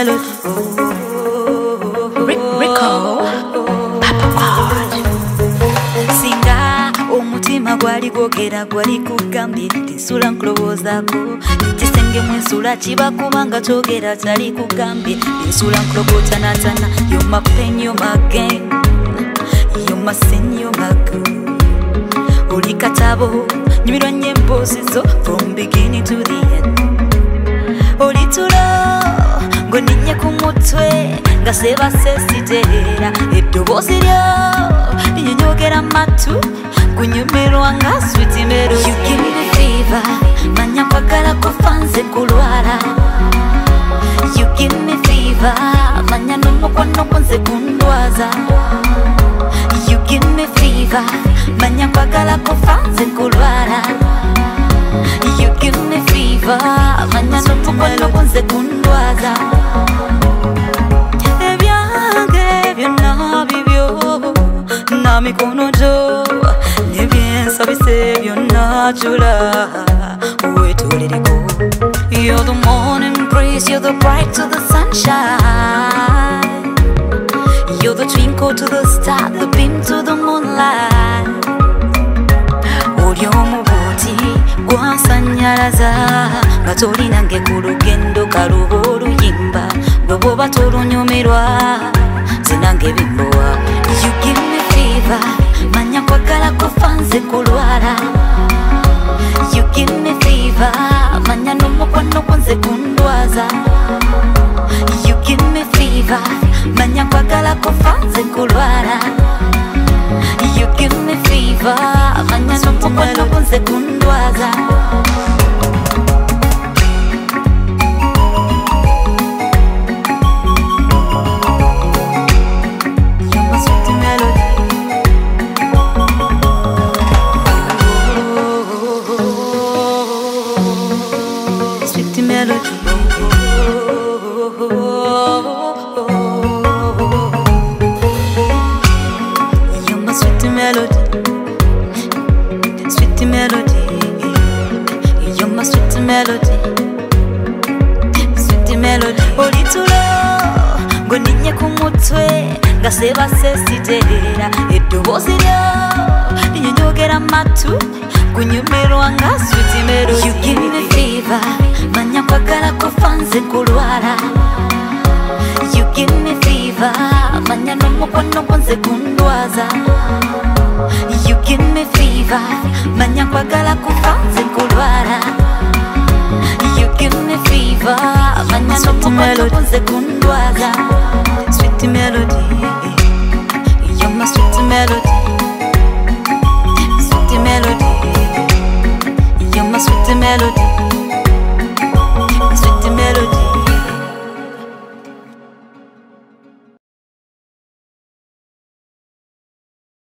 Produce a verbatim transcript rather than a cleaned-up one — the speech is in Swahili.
melody. Rico, Papa Singa omutima gwali gwogera gwali kugambye tisula nkulowoozako kisenge mwensula kiba kubanga kyogera tali kugambye ensula nkulobotanatana you're my pain, you're my gain, you're my sin, you're my good. Oli katabo nyumirwa nyembo zizo from beginning to the end. Oli tulo ngo ninye ku mutwe nga seba sesiterera eddoboozi lyo linyonyogera matu kunyumirwa nga sweet melody. You give me the fever manya kwagala kufanze kulwala. You give me fever manya n'omukwano kunze kundwaza. You give me fever manya kwagala kufanze kulwala. You give me fever manya n'omukwano kunze kundwaza. Ebyange byonna bibyo na mikono gyo nebyensobise byonna jula wetolireko. You're the morning breeze, you're the bright to the sunshine, you're the twinkle to the star, the beam to the moonlight. Oli omubuuti gwansanyalaza nga tolinange ku lugendo kaluba oluyimba gwe bwoba tolunyumirwa zinange bimbowa. You give me fever manya kwagala kufanze kulwala. You give me fever manya n'omukwano kunze kundwaza. You give me fever manya kwagala kufanze kulwala. You give me fever manya n'omukwano kunze kundwaza. Melody, sweet melody. Oli tulo ngo ninye ku mutwe nga seba sesiterera eddoboozi lyo linyonyogera matu kunyumirwa nga sweet melody. You give me fever manya kwagala kufanze kulwala. You give me fever manya n'omukwano kunze kundwaza. You give me fever manya kwagala kufanze kulwala. You give me fever manya n'omukwano kunze kundwaza. Sweet melody, you're my sweet melody.